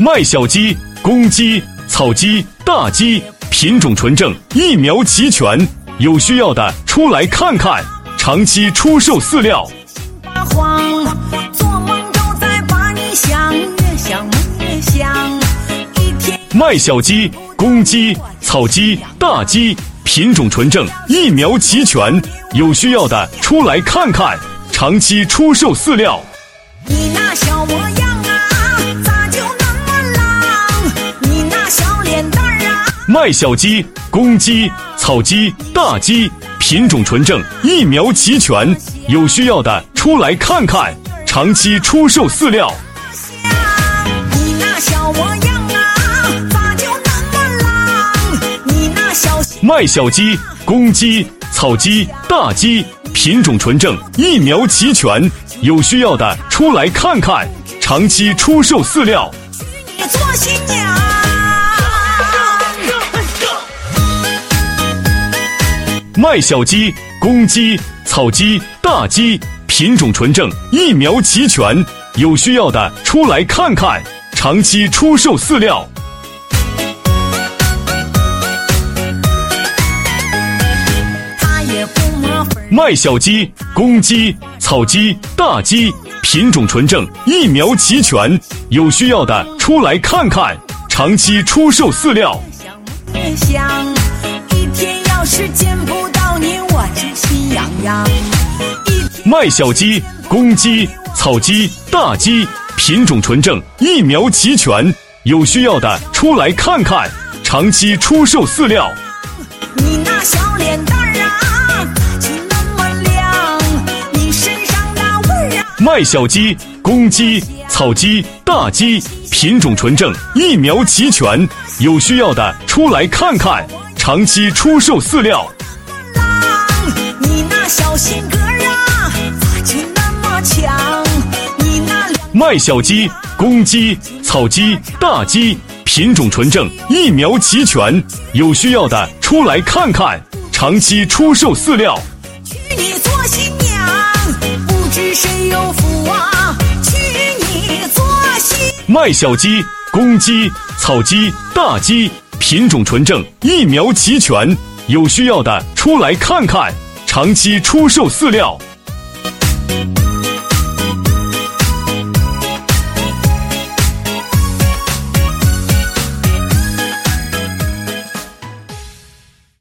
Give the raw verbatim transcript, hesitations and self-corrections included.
麦小鸡、公鸡、草鸡、大鸡，品种纯正，疫苗齐全，有需要的出来看看。长期出售饲料。做梦都在把你想，越想越想。麦小鸡、公鸡、草鸡、大鸡，品种纯正，疫苗齐全，有需要的出来看看。长期出售饲料。你那小模样啊，咋就那么浪？你那小脸蛋儿啊。麦小鸡、公鸡、草鸡、大鸡，品种纯正，疫苗齐全，有需要的出来看看。长期出售饲料。你那小模样啊，咋就那么浪？你那小麦小鸡、公鸡、草鸡、大鸡，品种纯正，疫苗齐全，有需要的出来看看。长期出售饲料。你做新娘。麦小鸡、公鸡、草鸡、大鸡，品种纯正，疫苗齐全，有需要的出来看看。长期出售饲料。麦小鸡、公鸡、草鸡、大鸡，品种纯正，疫苗齐全，有需要的出来看看。长期出售饲料。一天要是见不到你，我就心痒痒。麦小鸡、公鸡、草鸡、大鸡，品种纯正，疫苗齐全，有需要的出来看看。长期出售饲料。你那小脸蛋儿啊，就那么亮，你身上那味儿啊。麦小鸡、公鸡、草鸡、大鸡，品种纯正，疫苗齐全，有需要的出来看看。长期出售饲料。你那小性格啊，咋就那么强？你那麦小鸡、公鸡、草鸡、大鸡，品种纯正，疫苗齐全，有需要的出来看看。长期出售饲料。娶你做新娘，不知谁有福啊！娶你做新。麦小鸡、公鸡、草鸡、大鸡，品种纯正，疫苗齐全，有需要的出来看看。长期出售饲料。